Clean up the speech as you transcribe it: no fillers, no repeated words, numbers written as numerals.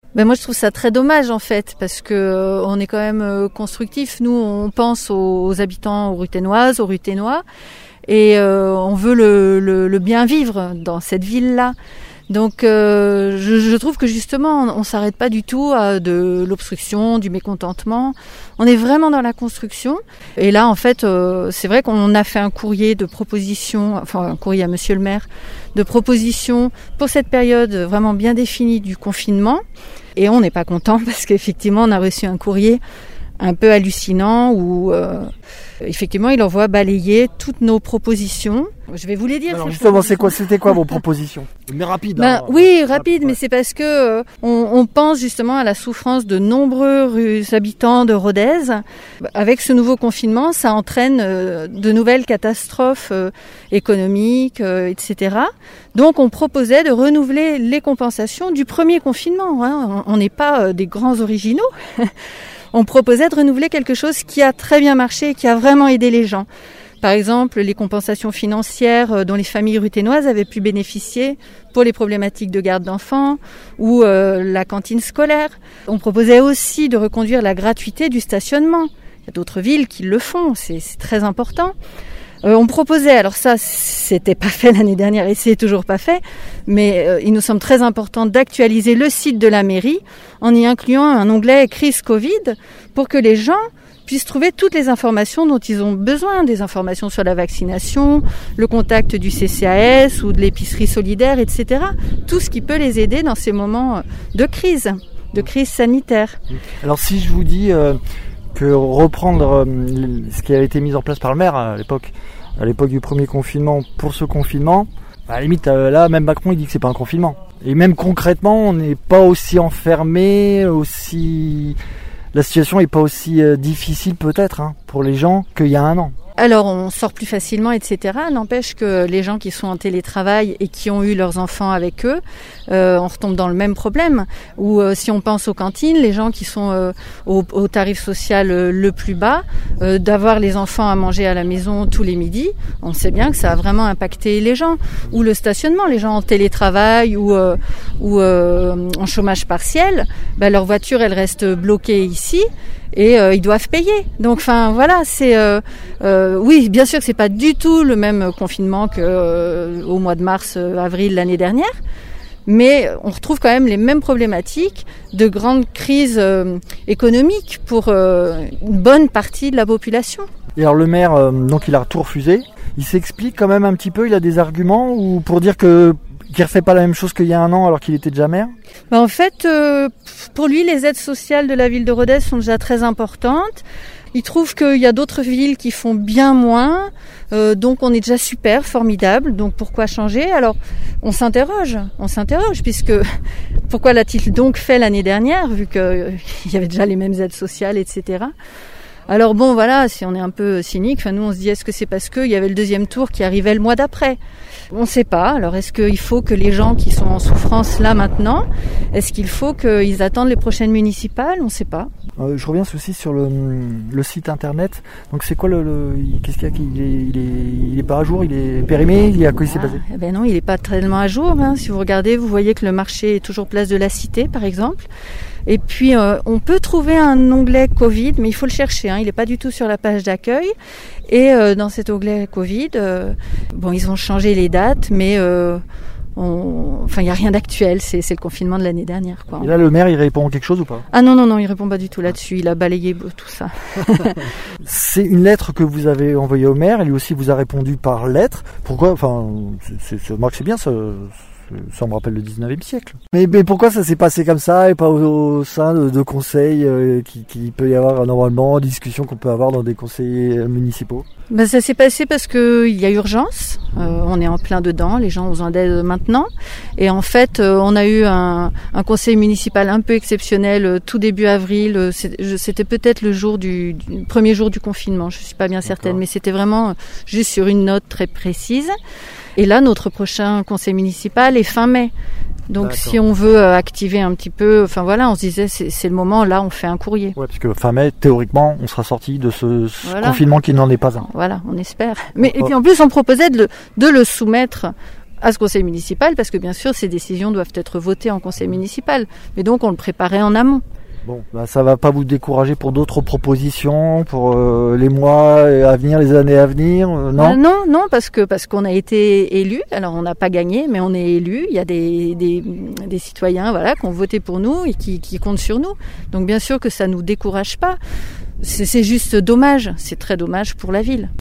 Ben moi je trouve ça très dommage en fait parce que on est quand même constructif. Nous on pense aux habitants, aux Ruthénoises, aux Ruthénois et on veut le bien vivre dans cette ville-là. Donc je trouve que justement on s'arrête pas du tout à de l'obstruction, du mécontentement. On est vraiment dans la construction. Et là en fait c'est vrai qu'on a fait un courrier de proposition, enfin un courrier à Monsieur le maire de proposition pour cette période vraiment bien définie du confinement. Et on n'est pas content parce qu'effectivement on a reçu un courrier un peu hallucinant où effectivement il envoie balayer toutes nos propositions. Je vais vous les dire. Alors justement, c'était quoi vos propositions? Mais rapide. Oui, rapide, mais c'est parce que on pense justement à la souffrance de nombreux habitants de Rodez. Avec ce nouveau confinement, ça entraîne de nouvelles catastrophes économiques, etc. Donc on proposait de renouveler les compensations du premier confinement. Hein. On n'est pas des grands originaux. On proposait de renouveler quelque chose qui a très bien marché et qui a vraiment aidé les gens. Par exemple, les compensations financières dont les familles ruthénoises avaient pu bénéficier pour les problématiques de garde d'enfants ou la cantine scolaire. On proposait aussi de reconduire la gratuité du stationnement. Il y a d'autres villes qui le font, c'est très important. On proposait, alors ça c'était pas fait l'année dernière et c'est toujours pas fait, mais il nous semble très important d'actualiser le site de la mairie en y incluant un onglet crise Covid pour que les gens puissent trouver toutes les informations dont ils ont besoin, des informations sur la vaccination, le contact du CCAS ou de l'épicerie solidaire, etc. Tout ce qui peut les aider dans ces moments de crise sanitaire. Alors si je vous dis que reprendre ce qui avait été mis en place par le maire à l'époque du premier confinement pour ce confinement, à la limite là même Macron il dit que c'est pas un confinement. Et même concrètement on n'est pas aussi enfermé, la situation est pas aussi difficile peut-être pour les gens qu'il y a un an. Alors on sort plus facilement, etc. N'empêche que les gens qui sont en télétravail et qui ont eu leurs enfants avec eux, on retombe dans le même problème. Ou si on pense aux cantines, les gens qui sont au tarif social le plus bas, d'avoir les enfants à manger à la maison tous les midis, on sait bien que ça a vraiment impacté les gens. Ou le stationnement, les gens en télétravail ou en chômage partiel, leur voiture elle reste bloquée ici. Et ils doivent payer. Donc, enfin, voilà, c'est oui, bien sûr que c'est pas du tout le même confinement que au mois de mars, avril l'année dernière, mais on retrouve quand même les mêmes problématiques de grandes crises économiques pour une bonne partie de la population. Et alors le maire, donc il a tout refusé. Il s'explique quand même un petit peu. Il a des arguments ou pour dire qu'il refait pas la même chose qu'il y a un an alors qu'il était déjà maire? En fait, pour lui, les aides sociales de la ville de Rodez sont déjà très importantes. Il trouve qu'il y a d'autres villes qui font bien moins, donc on est déjà super, formidable, donc pourquoi changer? Alors on s'interroge, puisque pourquoi l'a-t-il donc fait l'année dernière, vu qu'il y avait déjà les mêmes aides sociales, etc. Alors bon, voilà, si on est un peu cynique, nous on se dit est-ce que c'est parce qu'il y avait le deuxième tour qui arrivait le mois d'après? On ne sait pas. Alors est-ce qu'il faut que les gens qui sont en souffrance là maintenant, est-ce qu'il faut qu'ils attendent les prochaines municipales? On ne sait pas. Je reviens aussi sur le site internet. Donc c'est quoi qu'est-ce qu'il y a? Il est pas à jour, il est périmé, à quoi il s'est passé? Non, il n'est pas tellement à jour. Si vous regardez, vous voyez que le marché est toujours place de la Cité, par exemple. Et puis on peut trouver un onglet Covid, mais il faut le chercher. Il n'est pas du tout sur la page d'accueil. Et dans cet onglet Covid, ils ont changé les dates, mais il n'y a rien d'actuel. C'est le confinement de l'année dernière, quoi. Et là, le maire, il répond quelque chose ou pas? Ah non, il répond pas du tout là-dessus. Il a balayé tout ça. C'est une lettre que vous avez envoyée au maire. Lui aussi vous a répondu par lettre. Pourquoi? C'est bien ça. Ça me rappelle le 19e siècle. Mais pourquoi ça s'est passé comme ça et pas au sein de conseils qui peut y avoir normalement, discussions qu'on peut avoir dans des conseils municipaux? Ça s'est passé parce qu'il y a urgence. On est en plein dedans, les gens ont besoin d'aide maintenant. Et en fait, on a eu un conseil municipal un peu exceptionnel tout début avril. C'était peut-être le premier jour du confinement, je suis pas bien certaine, mais c'était vraiment juste sur une note très précise. Et là, notre prochain conseil municipal est fin mai. Donc si on veut activer un petit peu, on se disait c'est le moment, là on fait un courrier. Ouais, parce que fin mai, théoriquement, on sera sorti de ce confinement qui n'en est pas un. Voilà, on espère. Et puis en plus, on proposait de le soumettre à ce conseil municipal, parce que bien sûr ces décisions doivent être votées en conseil municipal. Mais donc on le préparait en amont. Bon, ça va pas vous décourager pour d'autres propositions, pour les mois à venir, les années à venir, non ? Non, parce qu'on a été élus. Alors on n'a pas gagné, mais on est élus. Il y a des citoyens, voilà, qui ont voté pour nous et qui comptent sur nous. Donc bien sûr que ça nous décourage pas. C'est juste dommage. C'est très dommage pour la ville.